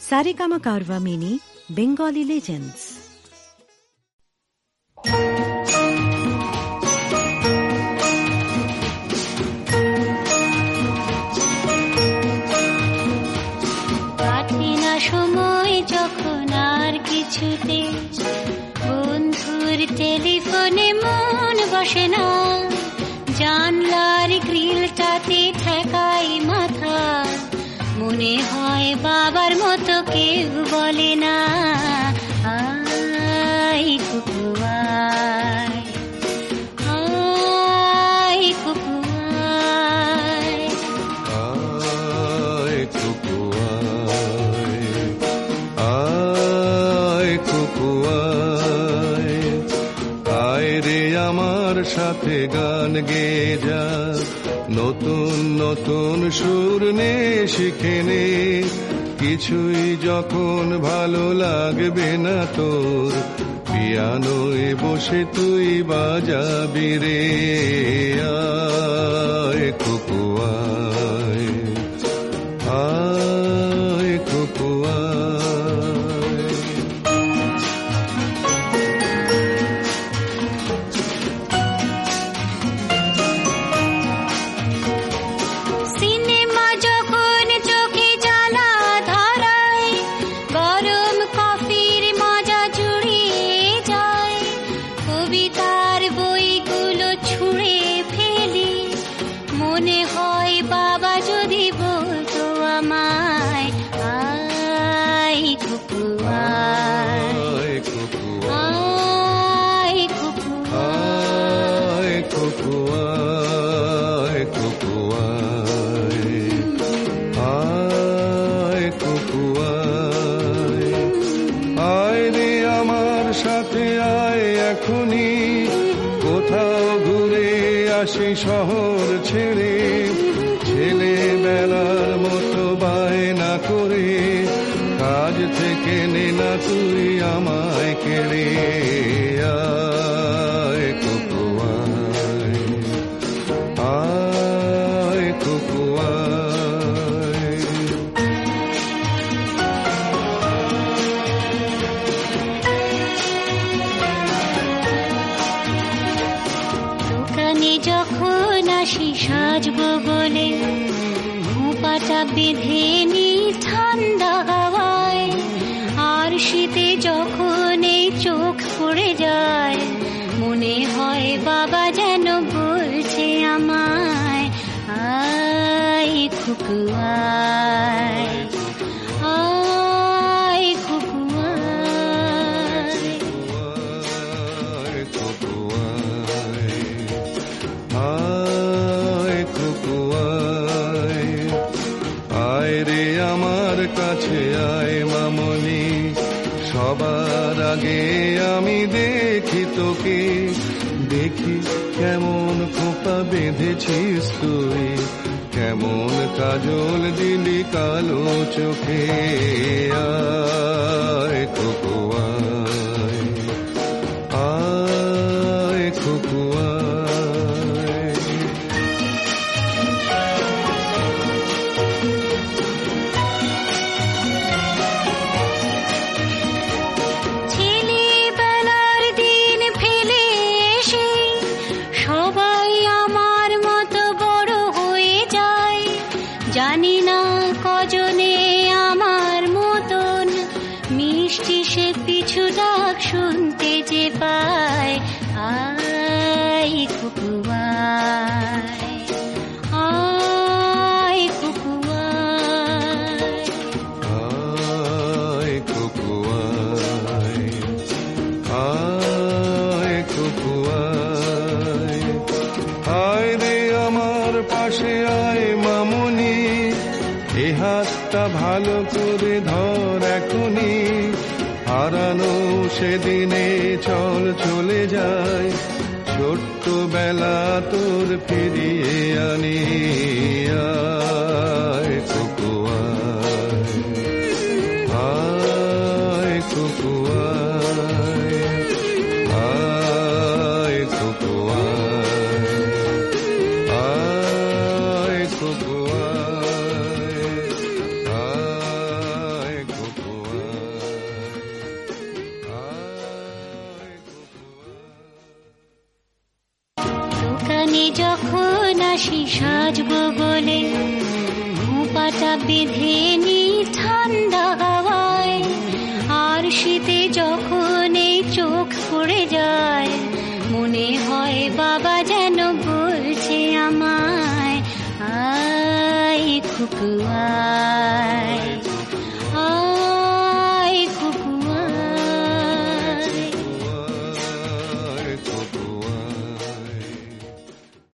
Saregama Carvaan mini Bengali legends. সময় যখন আর কিছুতে বন্ধুর টেলিফোনে মন বসে না, জানলার গ্রিলটাতে ঠেকাই মাথা, মনে হয় বাবার মতো কেউ বলে না, আয় কুকু আয়, আয় কুকু আয়, আয় কুকু আয়, কুকু আয়, আয় রে আমার সাথে গান গেয়ে যা, নতুন নতুন সুর নে শিখে নে, কিছুই যখন ভালো লাগবে না তোর, পিয়ানোয় বসে তুই বাজাবি রে, আয় কুকু আয়, আয় কুকু আয়। সিনেমা যখন চোখে জ্বালা ধরায়, গরম কফির মজা জুড়িয়ে যায়, কবিতার বইগুলো ছুঁড়ে ফেলি, মনে হয় বাবা যদি বলতো আমায়, আয় কুকু আয়, আয় কুকু আয় কুকু আয়, কুকু আয়, আয় কুকু আয়, আয় রে আমার সাথে আয় এখনই, কোথাও ঘুরে আসি শহর ছেড়ে, ছেলেবেলার মতো বায়না করে, কাজ থেকে নে না তুই আমায় কেড়ে, আয় কুকু আয়, আয় কুকু আয়। দোকানে যখন আসি সাজবো বলে, খোঁপাটা বেঁধে নি ঠান্ডা হাওয়ায়, আর শীতে যখন এই চোখ পড়ে যায়, মনে হয় বাবা যেন বলছে আমায়, আয় কুকু আয়, আয় কুকু আয়, আয় কুকু আয়, আয় কুকু আয়, আয় রে আমার কাছে আয় মামনি, সবার আগে আমি দেখি তোকে, দেখি কেমন খোপা বেঁধেছিস তুই, কেমন কাজল দিলি কালো চোখে, আয় কুকু আয়, আয় কুকু আয়। ছেলেবেলার দিন ফেলে এসে সবাই আমার মতো বড় হয়ে যায়, জানি না কজনে আমার মতন মিষ্টি সে পিছু ডাক শুনতে যে পায়, আয় কুকু আয়, আয় কুকু আয়, আয় কুকু আয়, আয় কুকু আয়, আয় রে আমার পাশে আয় মামনি, এ হাতটা ভালো করে ধর এখনি, হারানো সেদিনে চল চলে যায়, ছোট্ট বেলা তোর ফিরিয়ে আনি, আয় কুকু আয়, আয় কুকু আয়, আয় কুকু আয়, আয় কুকু আয়, আয় কুকু যখন আসি সাজবো বলে, খোঁপাটা বেঁধে নি ঠান্ডা হাওয়ায়, আর শীতে যখন এই চোখ পড়ে যায়, মনে হয় বাবা যেন বলছে আমায়, আয় খুকু আয়।